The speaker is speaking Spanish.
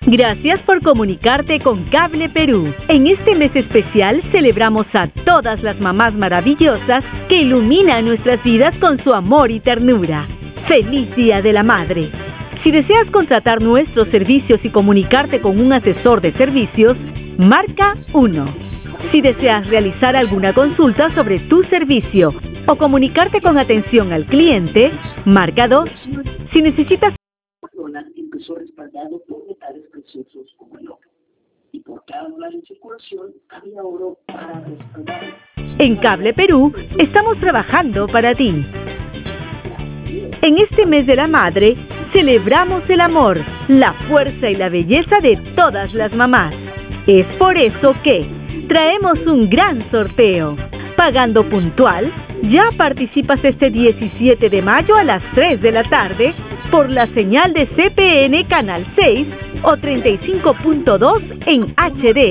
Gracias por comunicarte con Cable Perú. En este mes especial celebramos a todas las mamás maravillosas que iluminan nuestras vidas con su amor y ternura. ¡Feliz Día de la Madre! Si deseas contratar nuestros servicios y comunicarte con un asesor de servicios, marca 1. Si deseas realizar alguna consulta sobre tu servicio o comunicarte con atención al cliente, marca 2. Si necesitas empezó respaldado por metales preciosos como el oro. Y por cada dólar en circulación había oro para respaldar. En Cable Perú estamos trabajando para ti. En este mes de la madre, celebramos el amor, la fuerza y la belleza de todas las mamás. Es por eso que traemos un gran sorteo. Pagando puntual, ya participas este 17 de mayo a las 3 de la tarde por la señal de CPN Canal 6 o 35.2 en HD.